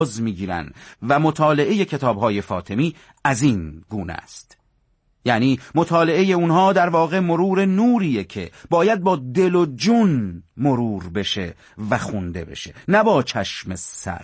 میگیرن و مطالعه کتاب‌های فاطمی از این گونه است. یعنی مطالعه اونها در واقع مرور نوریه که باید با دل و جون مرور بشه و خونده بشه، نه با چشم سر.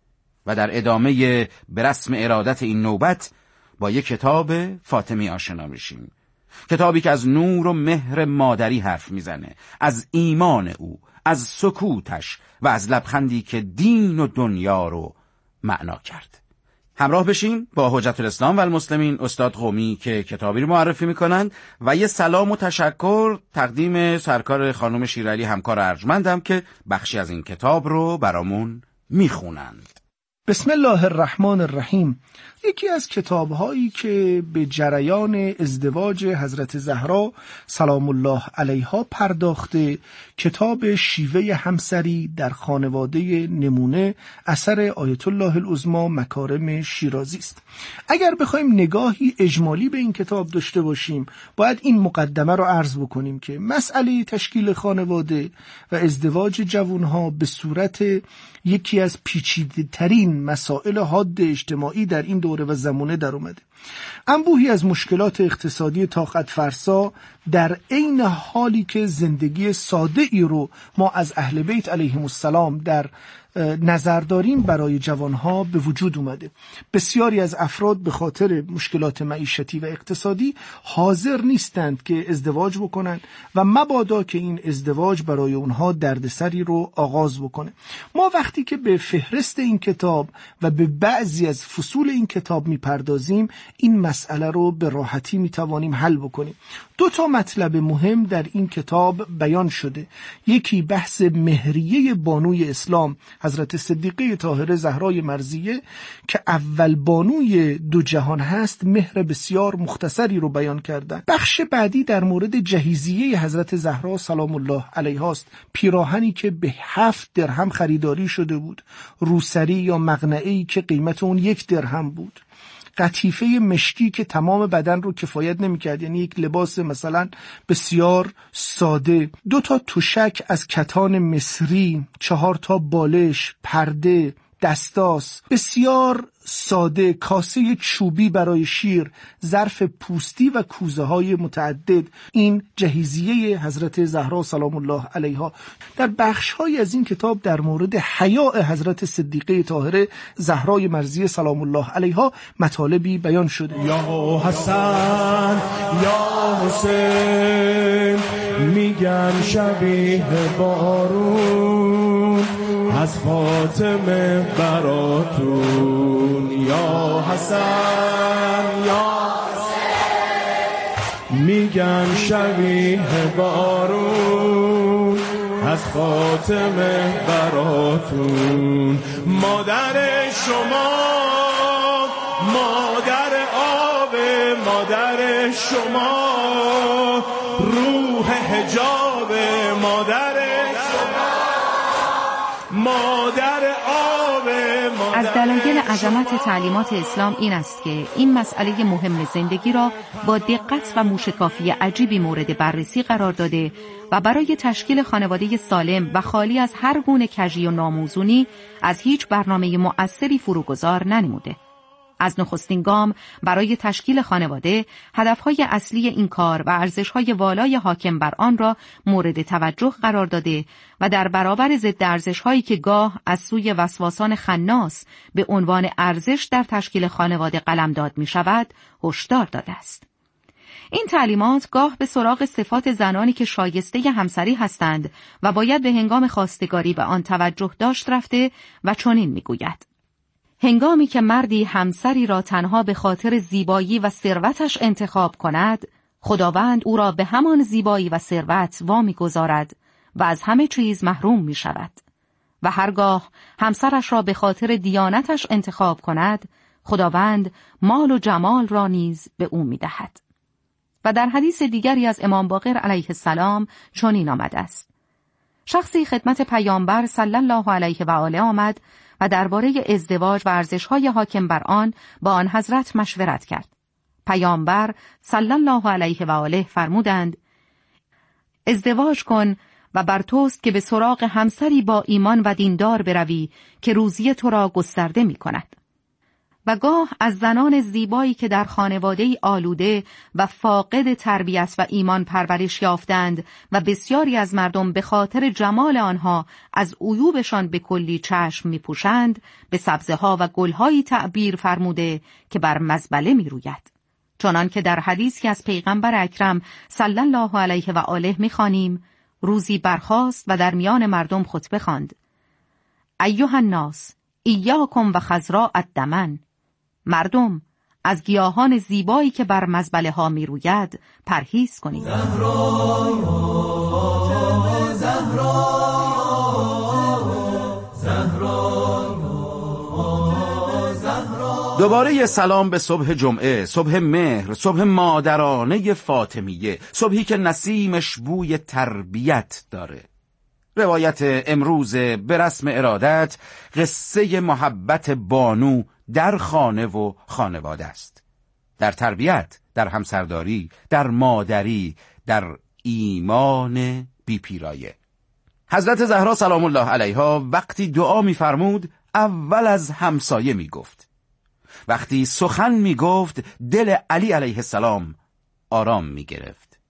و در ادامه به رسم ارادت این نوبت با یک کتاب فاطمی آشنا میشیم. کتابی که از نور و مهر مادری حرف میزنه، از ایمان او، از سکوتش و از لبخندی که دین و دنیا رو معنا کرد. همراه بشین با حجت الاسلام و المسلمین استاد قمی که کتابی رو معرفی میکنند و یه سلام و تشکر تقدیم سرکار خانم شیرعلی همکار ارجمندم که بخشی از این کتاب رو برامون میخونند. بسم الله الرحمن الرحیم. یکی از کتاب‌هایی که به جریان ازدواج حضرت زهرا سلام الله علیها پرداخته، کتاب شیوه همسری در خانواده نمونه اثر آیت الله العظمی مکارم شیرازی است. اگر بخوایم نگاهی اجمالی به این کتاب داشته باشیم، باید این مقدمه رو عرض بکنیم که مسئله تشکیل خانواده و ازدواج جوانها به صورت یکی از پیچیده‌ترین مسائل حاد اجتماعی در این دوره و زمانه در اومده. انبوهی از مشکلات اقتصادی طاقت فرسا در عین حالی که زندگی ساده ای رو ما از اهل بیت علیهم السلام در نظر داریم برای جوانها به وجود اومده. بسیاری از افراد به خاطر مشکلات معیشتی و اقتصادی حاضر نیستند که ازدواج بکنند و مبادا که این ازدواج برای اونها دردسری رو آغاز بکنه. ما وقتی که به فهرست این کتاب و به بعضی از فصول این کتاب میپردازیم، این مسئله رو به راحتی میتوانیم حل بکنیم. دو تا مطلب مهم در این کتاب بیان شده. یکی بحث مهریه بانوی اسلام حضرت صدیقه طاهره زهرای مرضیه که اول بانوی دو جهان هست، مهر بسیار مختصری رو بیان کردن. بخش بعدی در مورد جهیزیه حضرت زهرا سلام الله علیها است، پیراهنی که به 7 درهم خریداری شده بود، روسری یا مقنعه‌ای که قیمت اون 1 درهم بود، قطیفه مشکی که تمام بدن رو کفایت نمی‌کرد، یعنی یک لباس مثلا بسیار ساده، 2 تا تشک از کتان مصری، 4 تا بالش، پرده، دستاس بسیار ساده، کاسه چوبی برای شیر، ظرف پوستی و کوزه های متعدد. این جهیزیه حضرت زهرا سلام الله علیها. در بخش های از این کتاب در مورد حیاء حضرت صدیقه طاهره زهرای مرضیه سلام الله علیها مطالبی بیان شده. یا حسن یا حسین میگن شبیه بارون از فاطمه براتون. یا حسن یا حسین میگن شبیه بارون از فاطمه براتون. مادر شما مادر آب، مادر شما روح حجاب، مادر شما مادر آب. از دلایل عظمت تعلیمات اسلام این است که این مسئله مهم زندگی را با دقت و موشکافی عجیبی مورد بررسی قرار داده و برای تشکیل خانواده سالم و خالی از هر گونه کژی و ناموزونی از هیچ برنامه مؤثری فروگذار ننموده. از نخستین گام برای تشکیل خانواده، هدفهای اصلی این کار و ارزشهای والای حاکم بر آن را مورد توجه قرار داده و در برابر ضد ارزشهایی که گاه از سوی وسواسان خناس به عنوان ارزش در تشکیل خانواده قلمداد می شود، هشدار داده است. این تعلیمات گاه به سراغ صفات زنانی که شایسته همسری هستند و باید به هنگام خواستگاری به آن توجه داشت رفته و چنین می گوید: هنگامی که مردی همسری را تنها به خاطر زیبایی و ثروتش انتخاب کند، خداوند او را به همان زیبایی و ثروت وامی گذارد و از همه چیز محروم می شود. و هرگاه همسرش را به خاطر دیانتش انتخاب کند، خداوند مال و جمال را نیز به او می دهد. و در حدیث دیگری از امام باقر علیه السلام چنین آمده است: شخصی خدمت پیامبر صلی الله علیه و آله آمد و درباره ازدواج و ارزش‌های حاکم بر آن با آن حضرت مشورت کرد. پیامبر صلی الله علیه و آله فرمودند: ازدواج کن و بر توست که به سراغ همسری با ایمان و دیندار بروی که روزی تو را گسترده می کند. و گاه از زنان زیبایی که در خانواده‌ای آلوده و فاقد تربیت و ایمان پرورش یافتند و بسیاری از مردم به خاطر جمال آنها از عیوبشان به کلی چشم می‌پوشند، به سبزه‌ها و گل‌هایی تعبیر فرموده که بر مزبله می‌روید. چنان که در حدیثی از پیغمبر اکرم صلی الله علیه و آله می‌خوانیم: روزی برخاست و در میان مردم خطبه خواند: ایها الناس ایاکم و خضراء الدمن. مردم، از گیاهان زیبایی که بر مزبله ها می روید پرهیز کنید. دوباره سلام به صبح جمعه، صبح مهر، صبح مادرانه فاطمیه، صبحی که نسیمش بوی تربیت داره. روایت امروز به رسم ارادت قصه محبت بانو در خانه و خانواده است. در تربیت، در همسرداری، در مادری، در ایمان بی‌پیرایه. حضرت زهرا سلام الله علیها وقتی دعا می‌فرمود اول از همسایه می‌گفت. وقتی سخن می‌گفت دل علی علیه السلام آرام می‌گرفت.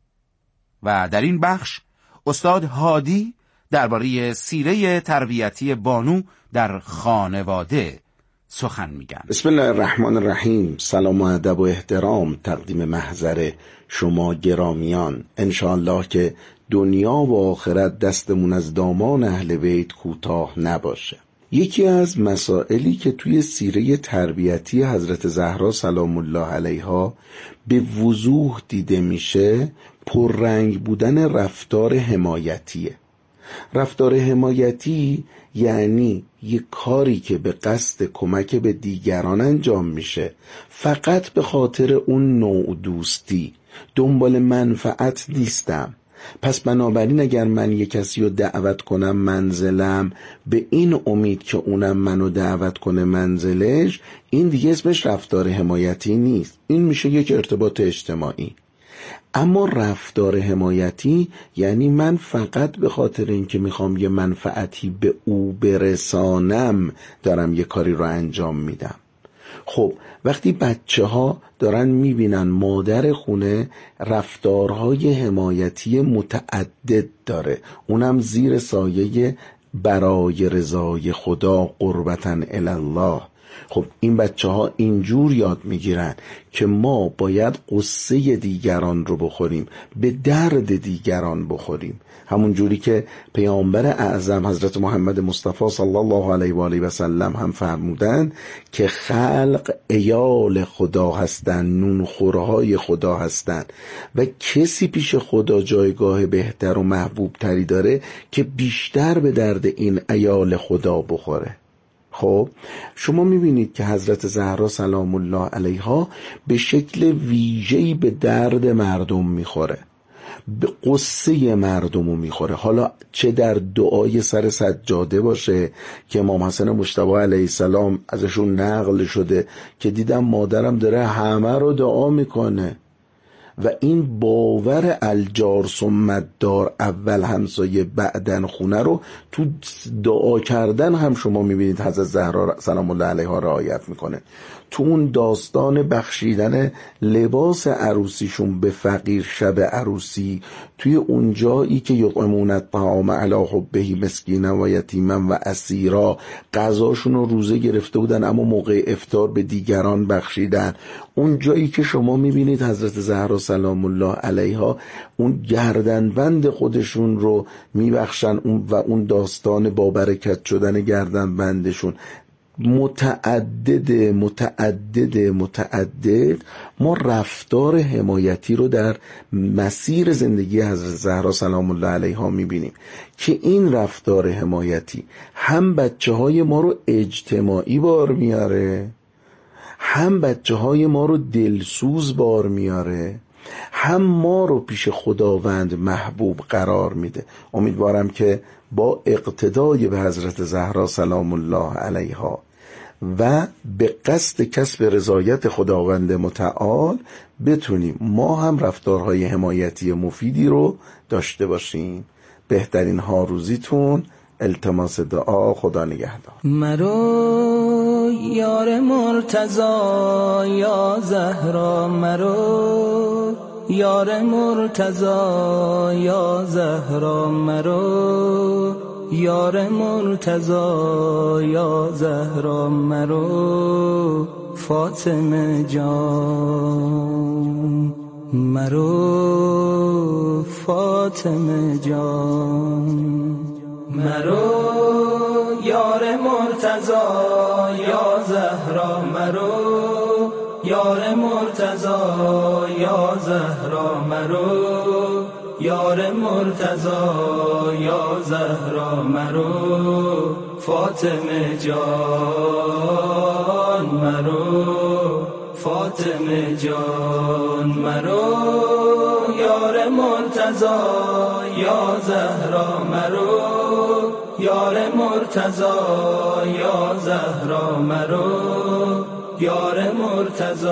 و در این بخش استاد هادی درباره سیره تربیتی بانو در خانواده سخن میگن. بسم الله الرحمن الرحیم. سلام و ادب و احترام تقدیم محضر شما گرامیان. انشاءالله که دنیا و آخرت دستمون از دامان اهل بیت کوتاه نباشه. یکی از مسائلی که توی سیره تربیتی حضرت زهرا سلام الله علیها به وضوح دیده میشه پررنگ بودن رفتار حمایتیه. رفتار حمایتی یعنی یک کاری که به قصد کمک به دیگران انجام میشه فقط به خاطر اون نوع دوستی، دنبال منفعت نیستم. پس بنابراین اگر من یک کسی رو دعوت کنم منزلم به این امید که اونم منو دعوت کنه منزلش، این دیگه اسمش رفتار حمایتی نیست، این میشه یک ارتباط اجتماعی. اما رفتار حمایتی یعنی من فقط به خاطر اینکه میخوام یه منفعتی به او برسانم دارم یه کاری رو انجام میدم. خب وقتی بچه ها دارن میبینن مادر خونه رفتارهای حمایتی متعدد داره، اونم زیر سایه برای رضای خدا قربتن الله، خب این بچه ها اینجور یاد میگیرن که ما باید قصه دیگران رو بخوریم، به درد دیگران بخوریم. همون جوری که پیامبر اعظم حضرت محمد مصطفی صلی الله علیه و آله و سلم هم فرمودن که خلق عیال خدا هستن، نونخورهای خدا هستن و کسی پیش خدا جایگاه بهتر و محبوب تری داره که بیشتر به درد این عیال خدا بخوره. خب شما میبینید که حضرت زهرا سلام الله علیها به شکل ویژه‌ای به درد مردم میخوره، به قصه مردمو میخوره. حالا چه در دعای سر سجاده باشه که امام حسن مجتبی علیه السلام ازشون نقل شده که دیدم مادرم داره همه رو دعا میکنه و این باور الجار ثم دار، اول همسایه بعدن خونه رو تو دعا کردن هم شما میبینید حضرت زهرا سلام الله علیها رعایت میکنه. تو اون داستان بخشیدن لباس عروسیشون به فقیر شب عروسی، توی اون جایی که یطعمون الطعام علی حبه مسکینا و یتیما و اسیرا، غذاشون رو روزه گرفته بودن اما موقع افطار به دیگران بخشیدن، اون جایی که شما میبینید حضرت زهرا سلام الله علیها اون گردنبند خودشون رو میبخشن و اون داستان با برکت شدن گردنبندشون، متعدد ما رفتار حمایتی رو در مسیر زندگی حضرت زهرا سلام الله علیها میبینیم که این رفتار حمایتی هم بچه های ما رو اجتماعی بار میاره، هم بچه های ما رو دلسوز بار میاره، هم ما رو پیش خداوند محبوب قرار میده. امیدوارم که با اقتدای به حضرت زهرا سلام الله علیها و به قصد کسب رضایت خداوند متعال بتونیم ما هم رفتارهای حمایتی مفیدی رو داشته باشیم. بهترین ها روزیتون. التماس دعا. خدا نگهدار. مرو یار مرتضی یا زهرا، مرو یار مرتضی یا زهرا، مرو یار مرتضی یا زهرا، مرو فاطمه جان، مرو فاطمه جان، مرو یار مرتضی یا زهرا، مرو یار مرتضی یا زهرا، مرو یار مرتضی یا زهرا، مرو فاطمه جان، مرو فاطمه جان، مرو یار مرتضی یا زهرا، مرو یار مرتضی یا زهرا، مرو یار مرتضی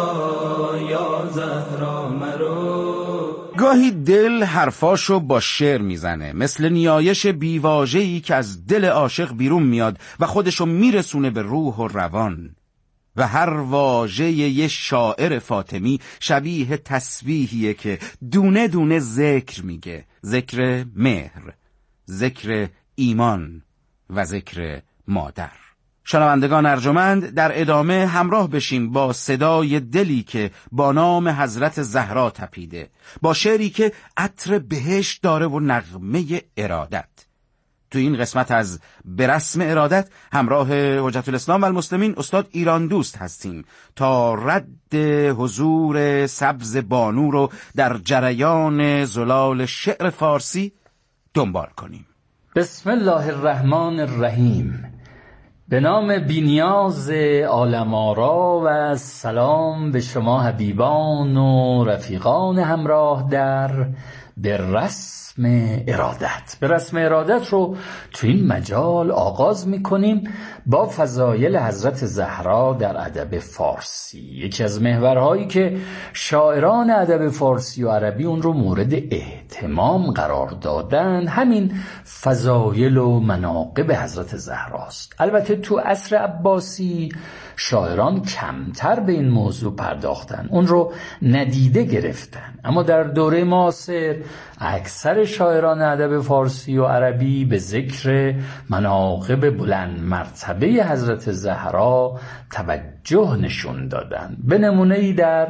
یا زهرا، مرو. گاهی دل حرفاشو با شعر میزنه، مثل نیایش بیواژه‌ای که از دل عاشق بیرون میاد و خودشو میرسونه به روح و روان. و هر واژه یه شاعر فاطمی شبیه تسبیحیه که دونه دونه ذکر میگه، ذکر مهر، ذکر ایمان و ذکر مادر. شنوندگان ارجمند، در ادامه همراه بشیم با صدای دلی که با نام حضرت زهرا تپیده، با شعری که عطر بهشت داره و نغمه ارادت. تو این قسمت از به رسم ارادت همراه حجت الاسلام و المسلمین استاد ایران دوست هستیم تا رد حضور سبز بانو رو در جریان زلال شعر فارسی دنبال کنیم. بسم الله الرحمن الرحیم. به نام بینیاز عالم آرا و سلام به شما حبیبان و رفیقان همراه در به رسم ارادت. به رسم ارادت رو تو این مجال آغاز میکنیم با فضایل حضرت زهرا در ادب فارسی. یکی از محورهایی که شاعران ادب فارسی و عربی اون رو مورد اهتمام قرار دادن همین فضایل و مناقب حضرت زهراست. البته تو عصر عباسی شاعران کمتر به این موضوع پرداختن، اون رو ندیده گرفتن، اما در دوره معاصر اکثر شاعران ادب فارسی و عربی به ذکر مناقب بلند مرتبه حضرت زهرا توجه نشون دادن. به نمونه‌ای در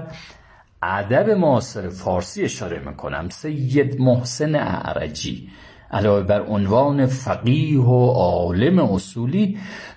ادب معاصر فارسی اشاره میکنم. سید محسن اعرجی علاوه بر عنوان فقیه و عالم اصولی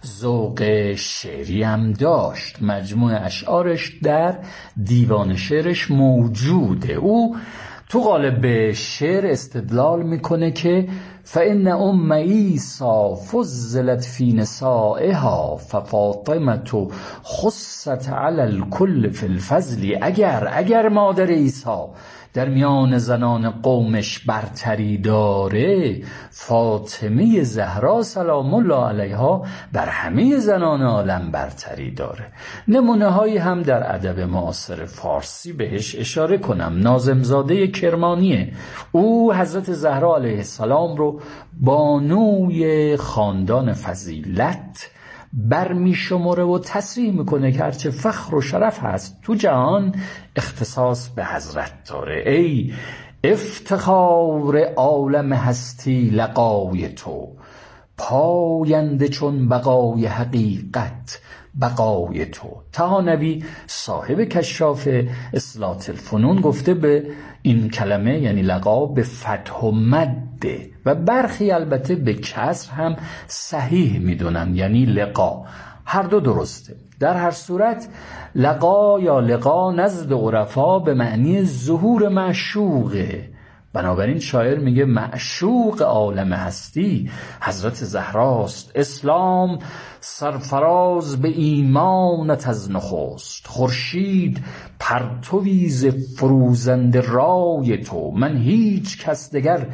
ذوق شعری هم داشت. مجموع اشعارش در دیوان شعرش موجوده. او تو قالب شعر استدلال میکنه که فإن ام عیسی فضلت فی نسائها ففاطمة خصت علی الکل فی الفضل. اگر مادر عیسی در میان زنان قومش برتری داره، فاطمه زهرا سلام الله علیها بر همه زنان عالم برتری داره. نمونه هایی هم در ادب معاصر فارسی بهش اشاره کنم. ناظمزاده کرمانیه، او حضرت زهرا علیه السلام رو بانوی خاندان فضیلت برمی شماره و تصریح میکنه که هرچه فخر و شرف هست تو جهان اختصاص به حضرت داره. ای افتخار عالم هستی لقای تو، پاینده چون بقای حقیقت بقای تو. طحانوی صاحب کشاف اصلاح الفنون گفته به این کلمه یعنی لقا به فتح و مده و برخی البته به کسر هم صحیح میدونن یعنی لقا. هر دو درسته. در هر صورت لقا یا لقا نزد عرفا به معنی ظهور معشوقه. بنابراین شاعر میگه معشوق عالم هستی حضرت زهراست. اسلام سرفراز به ایمانت از نخست، خورشید پرتوی ز فروزنده رای تو. من هیچ کس دگر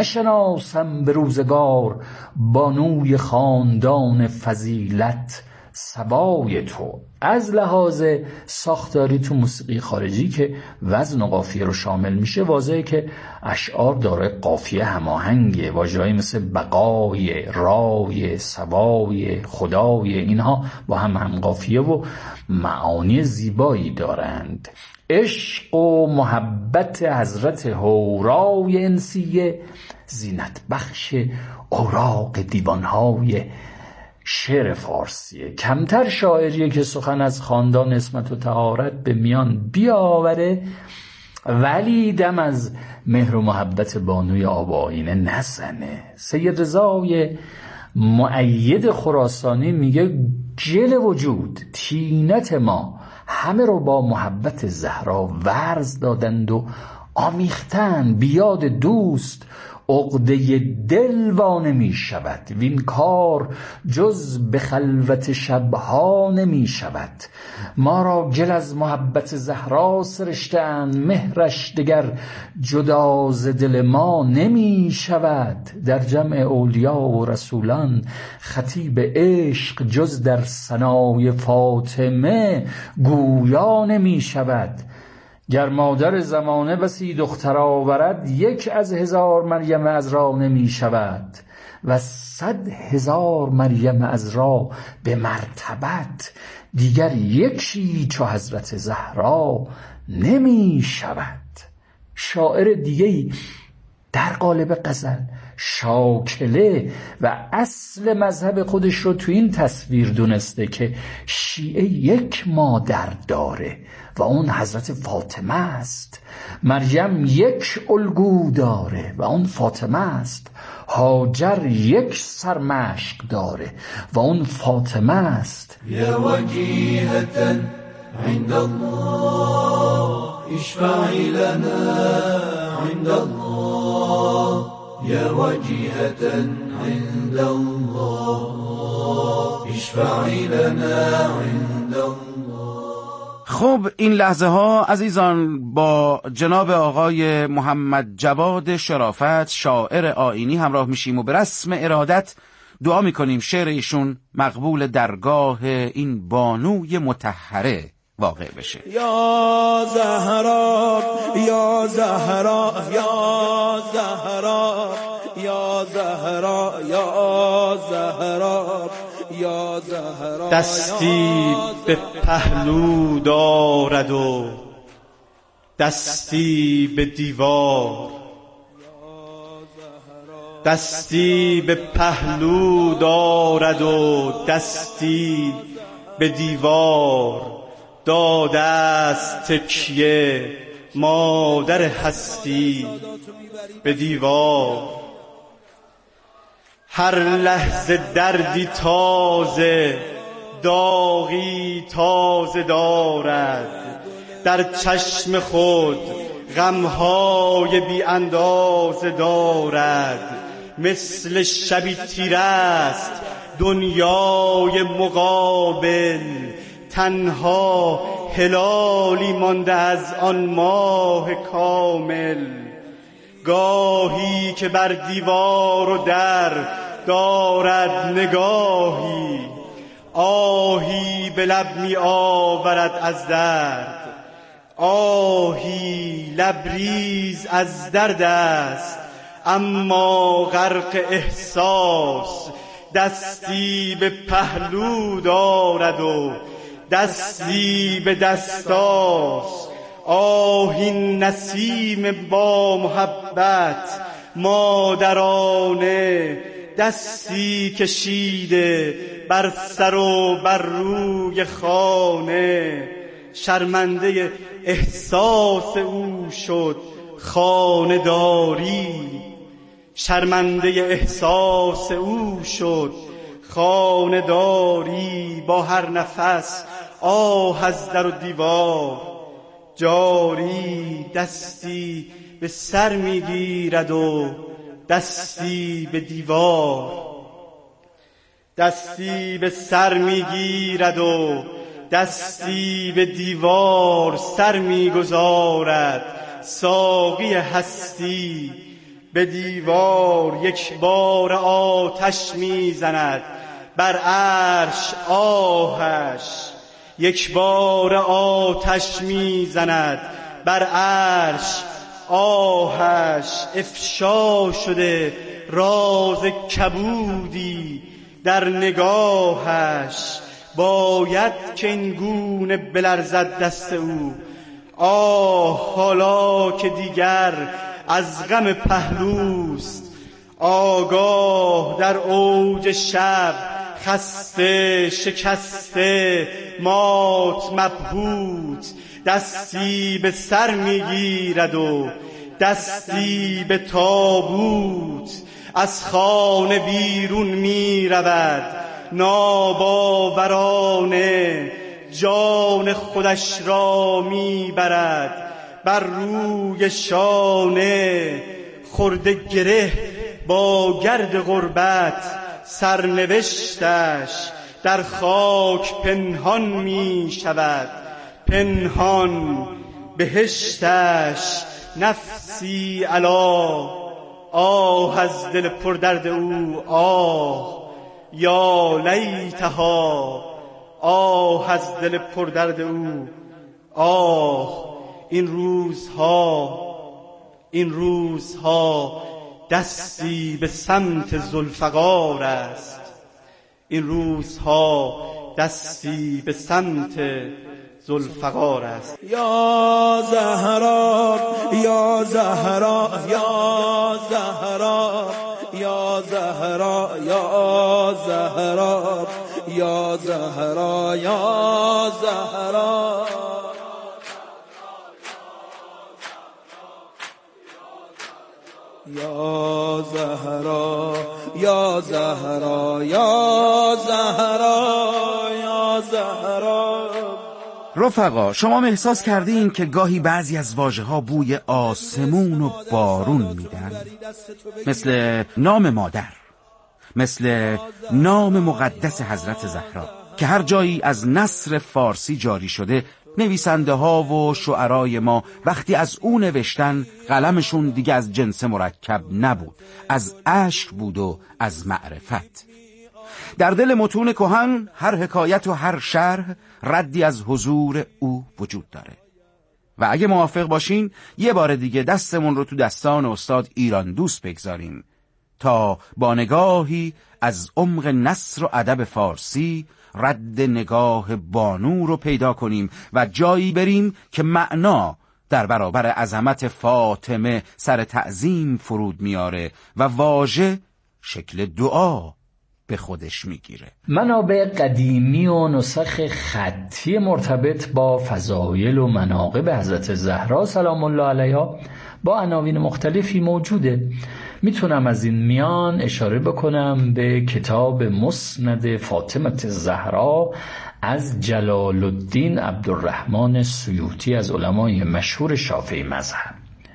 نشناسم به روزگار، بانوی خاندان فضیلت سبای تو. از لحاظ ساختاری تو موسیقی خارجی که وزن و قافیه رو شامل میشه، واضحه که اشعار دارای قافیه هماهنگه. واژه‌هایی مثل بقای، رای، سوای، خدای، اینها با هم قافیه و معانی زیبایی دارند. عشق و محبت حضرت هورای انسیه زینت بخش اوراق دیوانهای شعر فارسیه. کمتر شاعریه که سخن از خاندان عصمت و طهارت به میان بیاوره، ولی دم از مهر و محبت بانوی آب آیینه نزنه. سید رضای مؤید خراسانی میگه گل وجود طینت ما همه رو با محبت زهرا ورز دادند و آمیختند. بیاد دوست عقده دل وانمی شود، وین کار جز به خلوت شبها نمی شود. ما را گل از محبت زهرا سرشتند، مهرش دگر جدا ز دل ما نمی شود. در جمع اولیا و رسولان خطیب عشق جز در ثنای فاطمه گویا نمی شود. گر مادر زمانه بسی دختر آورد، یک از 1000 مریم عذرا نمی شود. و 100,000 مریم عذرا به مرتبت، دیگر یکی چو حضرت زهرا نمی شود. شاعر دیگه‌ای در قالب غزل شاکله و اصل مذهب خودش رو تو این تصویر دونسته که شیعه یک مادر داره و اون حضرت فاطمه است. مریم یک الگو داره و اون فاطمه است. هاجر یک سرمشق داره و اون فاطمه است. یا وجیهة عند الله اشفعی لنا عند الله، یا وجیهة عند الله اشفعی لنا عند الله. خب این لحظه ها عزیزان با جناب آقای محمد جواد شرافت شاعر آیینی همراه میشیم و به رسم ارادت دعا میکنیم شعر ایشون مقبول درگاه این بانوی مطهره واقع بشه. یا زهرا یا زهرا یا زهرا یا زهرا یا زهرا یا زهرا، دستی به پهلو دارد و دستی به دیوار، دستی به پهلو دارد و دستی به دیوار، داده است تکیه مادر هستی به دیوار. هر لحظه دردی تازه داغی تازه دارد، در چشم خود غمهای بی اندازه دارد. مثل شبی تیره است دنیای مقابل، تنها هلالی مانده از آن ماه کامل. گاهی که بر دیوار و در دارد نگاهی، آهی به لب می آورد از درد. آهی لبریز از درد است اما غرق احساس، دستی به پهلو دارد و دستی به دستاس. آهین نسیم با محبت مادرانه، دستی کشیده بر سر و بر روی خانه. شرمنده احساس او شد خانه داری، شرمنده احساس او شد خانه داری. با هر نفس آه از در و دیوار جاری، دستی به سر میگیرد و دستی به دیوار، دستی به سر میگیرد و دستی به دیوار سر میگذارد. ساقی هستی به دیوار یک بار آتش میزند، بر عرش آهش، یک بار آتش میزند بر عرش آهش. افشا شده راز کبودی در نگاهش، باید که این گونه بلرزد دست او. آه حالا که دیگر از غم پهلوست، آگاه در اوج شب، خسته شکسته مات مبهوت. دستی به سر میگیرد و دستی به تابوت، از خانه بیرون میرود ناباورانه، جان خودش را میبرد بر روی شانه. خورده گره با گرد غربت، سرنوشتش در خاک پنهان می شود. پنهان بهشتش نفسی علا، آه از دل پردرد او آه، یا لیتها، آه از دل پردرد او آه. این روزها دستی به سمت ذوالفقار است، این روزها دستی به سمت ذوالفقار است. یا زهرا یا زهرا یا زهرا یا زهرا یا زهرا یا زهرا یا زهرا یا زهرا یا زهرا یا زهرا یا زهرا. رفقا، شما احساس کردین که گاهی بعضی از واژه‌ها بوی آسمون و بارون میدن؟ مثل نام مادر، مثل نام مقدس حضرت زهرا که هر جایی از نثر فارسی جاری شده، نویسنده ها و شعرای ما وقتی از او نوشتن، قلمشون دیگه از جنس مرکب نبود، از اشک بود و از معرفت. در دل متون کهن هر حکایت و هر شرح ردی از حضور او وجود داره. و اگه موافق باشین یه بار دیگه دستمون رو تو دستان استاد ایران دوست بگذاریم تا با نگاهی از عمق نثر و ادب فارسی رد نگاه بانو رو پیدا کنیم و جایی بریم که معنا در برابر عظمت فاطمه سر تعظیم فرود میاره و واژه شکل دعا به خودش میگیره. منابع قدیمی و نسخ خطی مرتبط با فضایل و مناقب حضرت زهرا سلام الله علیها با عناوین مختلفی موجوده. میتونم از این میان اشاره بکنم به کتاب مسند فاطمه الزهرا از جلال الدین عبدالرحمن سیوطی از علمای مشهور شافعی مذهب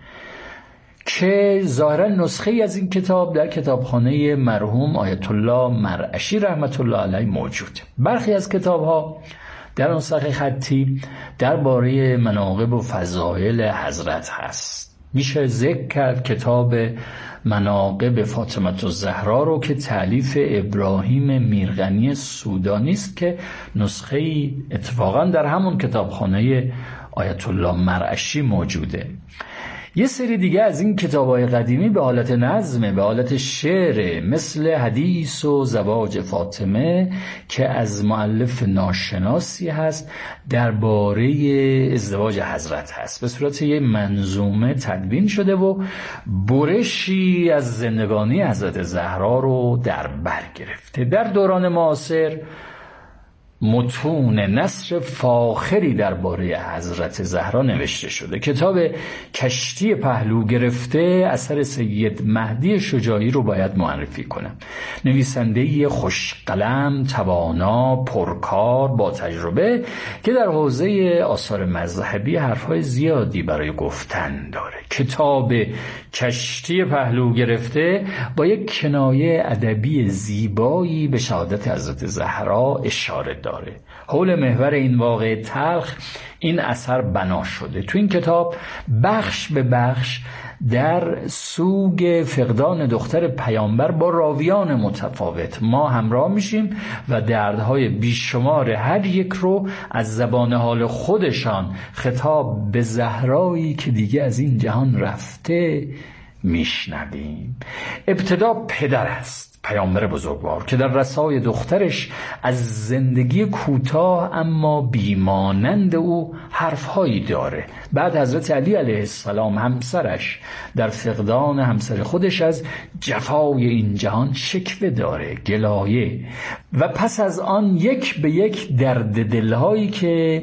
که ظاهرا نسخه از این کتاب در کتابخانه مرحوم آیت الله مرعشی رحمت الله علیه موجود. برخی از کتاب‌ها در نسخه خطی درباره مناقب و فضایل حضرت هست. میشه ذکر کرد کتاب مناقب فاطمه الزهرا رو که تألیف ابراهیم میرغنی سودانی است که نسخه اتفاقا در همون کتابخانه آیت الله مرعشی موجوده. یه سری دیگه از این کتاب‌های قدیمی به حالت نظمه، به حالت شعر، مثل حدیث و زواج فاطمه که از مؤلف ناشناسی هست درباره ازدواج حضرت هست، به صورت یه منظومه تدوین شده و برشی از زندگانی حضرت زهرا رو در بر گرفته. در دوران معاصر متون نثر فاخری درباره حضرت زهرا نوشته شده. کتاب کشتی پهلو گرفته اثر سید مهدی شجاعی رو باید معرفی کنم. نویسنده‌ای خوشقلم، توانا، پرکار، با تجربه که در حوزه آثار مذهبی حرفهای زیادی برای گفتن داره. کتاب کشتی پهلو گرفته با یک کنایه ادبی زیبایی به شهادت حضرت زهرا اشاره داره. داره. حول محور این واقعه تلخ این اثر بنا شده. تو این کتاب بخش به بخش در سوگ فقدان دختر پیامبر با راویان متفاوت ما همراه میشیم و دردهای بیشمار هر یک رو از زبان حال خودشان خطاب به زهرایی که دیگه از این جهان رفته میشنویم. ابتدا پدر است، پیامبر بزرگوار، که در رسای دخترش از زندگی کوتاه اما بیمانند او حرفهایی داره. بعد حضرت علی علیه السلام همسرش در فقدان همسر خودش از جفای این جهان شکوه داره، گلایه. و پس از آن یک به یک درد دلهایی که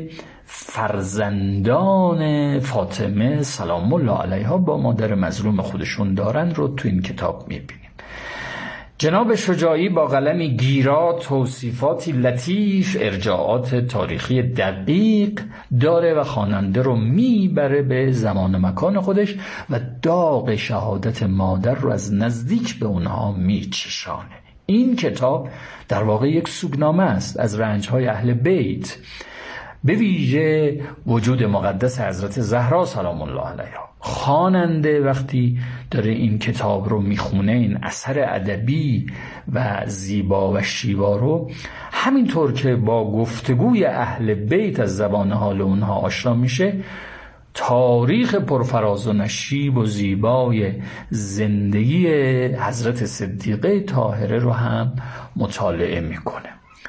فرزندان فاطمه سلام الله علیها با مادر مظلوم خودشون دارن رو تو این کتاب میبینیم. جناب شجاعی با قلمی گیرا توصیفاتی لطیف، ارجاعات تاریخی دقیق داره و خواننده رو میبره به زمان مکان خودش و داغ شهادت مادر رو از نزدیک به اونها میچشانه. این کتاب در واقع یک سوگنامه است از رنج‌های اهل بیت، به ویژه وجود مقدس حضرت زهرا سلام الله علیها. خواننده وقتی داره این کتاب رو میخونه، این اثر ادبی و زیبا و شیوا رو، همینطور که با گفتگوی اهل بیت از زبان حال اونها آشنا میشه، تاریخ پرفراز و نشیب و زیبای زندگی حضرت صدیقه طاهره رو هم مطالعه میکنه.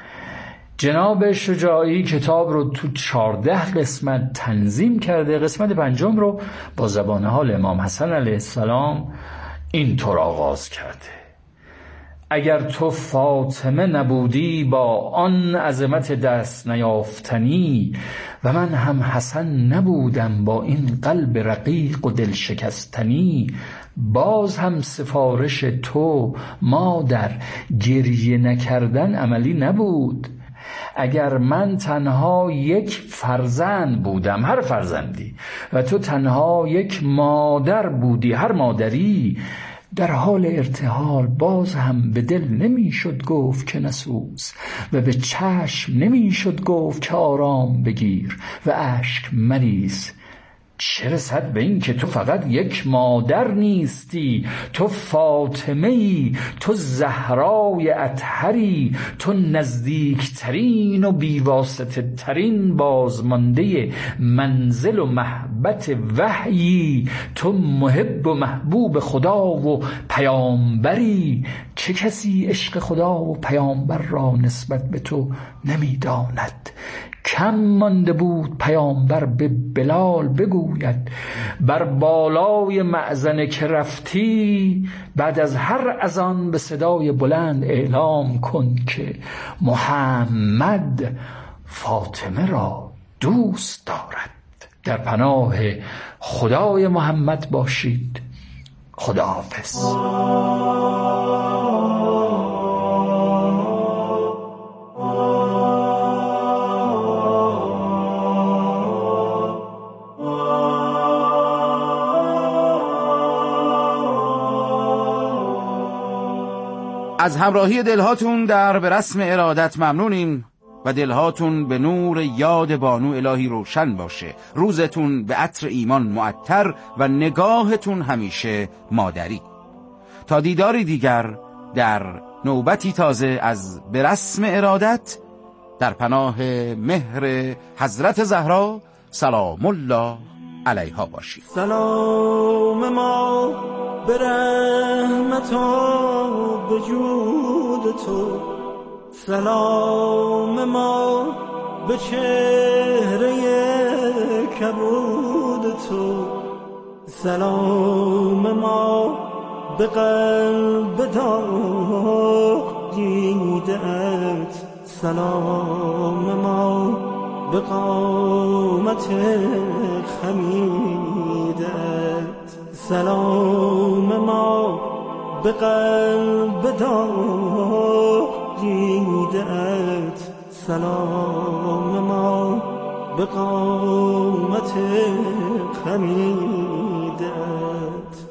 جناب شجاعی کتاب رو تو 14 قسمت تنظیم کرده. قسمت 5 رو با زبان حال امام حسن علیه السلام اینطور آغاز کرده: اگر تو فاطمه نبودی با آن عظمت دست نیافتنی، و من هم حسن نبودم با این قلب رقیق و دل شکستنی، باز هم سفارش تو مادر گریه نکردن عملی نبود. اگر من تنها یک فرزند بودم، هر فرزندی، و تو تنها یک مادر بودی، هر مادری، در حال ارتحال باز هم به دل نمی شد گفت که نسوز، و به چشم نمی شد گفت که آرام بگیر و اشک مریز. چه رسد به این که تو فقط یک مادر نیستی، تو فاطمه ای، تو زهرای اطهری، تو نزدیکترین و بیواسطه ترین بازمانده منزل و محبت وحیی، تو محب و محبوب خدا و پیامبری. چه کسی عشق خدا و پیامبر را نسبت به تو نمیداند؟ کم مانده بود پیامبر به بلال بگوید بر بالای مأذنه که رفتی، بعد از هر اذان به صدای بلند اعلام کن که محمد فاطمه را دوست دارد. در پناه خدای محمد باشید. خداحافظ. از همراهی دلهاتون در به رسم ارادت ممنونیم و دلهاتون به نور یاد بانو الهی روشن باشه. روزتون به عطر ایمان معطر و نگاهتون همیشه مادری. تا دیداری دیگر در نوبتی تازه از به رسم ارادت، در پناه مهر حضرت زهرا سلام الله علیها باشید. سلام ما به رحمت و به جود تو، سلام ما به چهره کبود تو، سلام ما به قلب داغ دیده‌ات، سلام ما به قامت خمیده‌ات، سلام ما به قلب داغ دیده‌ات، سلام ما به قامت خمیده‌ات.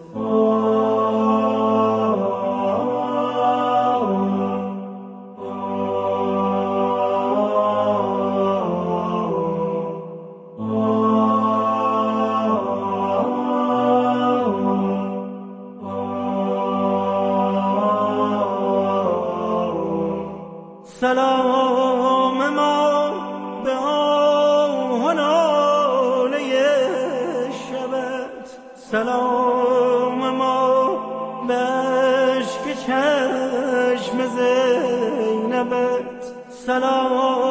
سلام ما بشک چشم زینبت، سلام